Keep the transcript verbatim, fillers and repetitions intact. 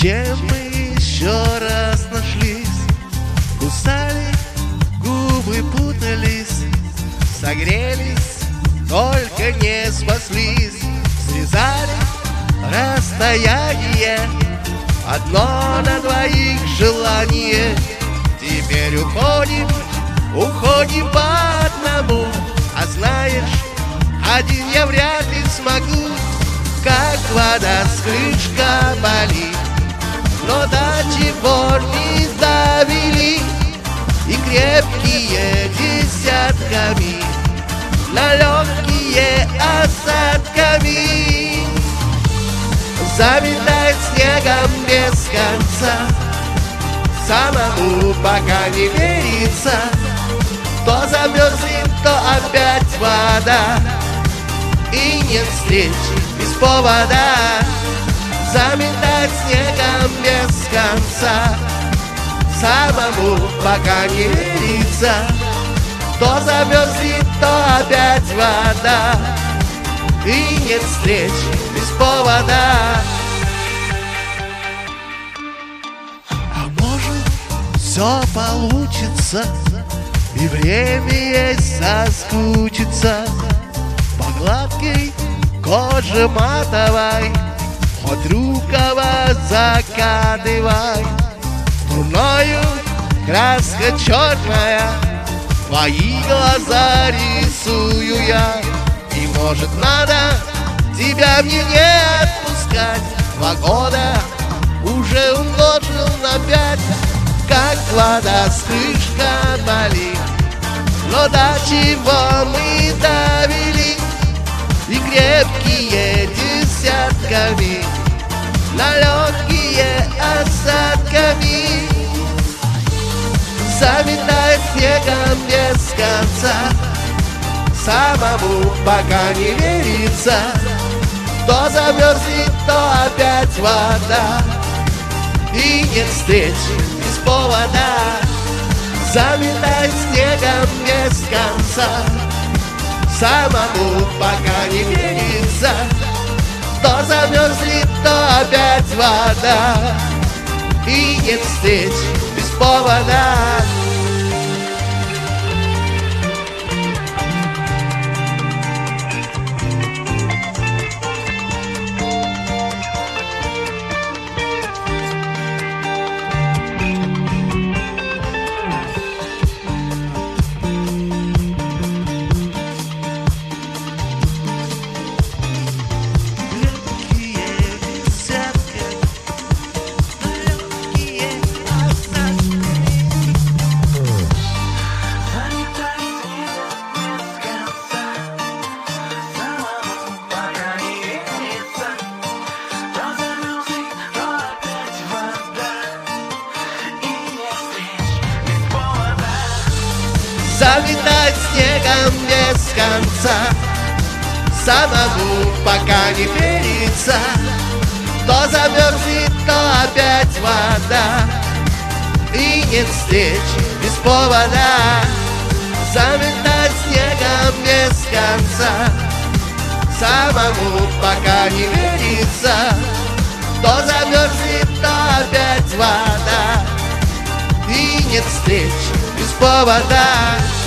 Зачем мы еще раз нашлись? Кусали, губы путались, согрелись, только не спаслись. Срезали расстояние, одно на двоих желание. Теперь уходим, уходим по одному. А знаешь, один я вряд ли смогу. Как вода с крышка болит, но до чего не довели. И крепкие десятками, на легкие осадками. Заметает снегом без конца, самому пока не верится. То замерзнет, то опять вода, и нет встречи без повода. Заметает снегом без конца, самому пока не верится. То замерзнет, то опять вода, и нет встречи без повода. А может, все получится, и время есть соскучиться по гладкой коже матовой. Хоть рукава закатывай, дурною краска черная, твои глаза рисую я. И может надо тебя мне не отпускать. Два года уже умножил на пять. Как вода с крышка болит, но до чего мы довели. И крепкие десятками, на легкие осадками. Заметает снегом без конца, самому пока не верится. То замерзнет, то опять вода, и нет встречи без повода. Заметает снегом без конца, самому пока не верится. То замерзнет, то опять вода, и нет встречи без повода. Заметает снегом без конца, самому пока не верится. То замерзнет, то опять вода, и нет встречи без повода. Заметает снегом без конца, самому пока не верится. То замерзнет, то опять вода, и нет встречи без повода.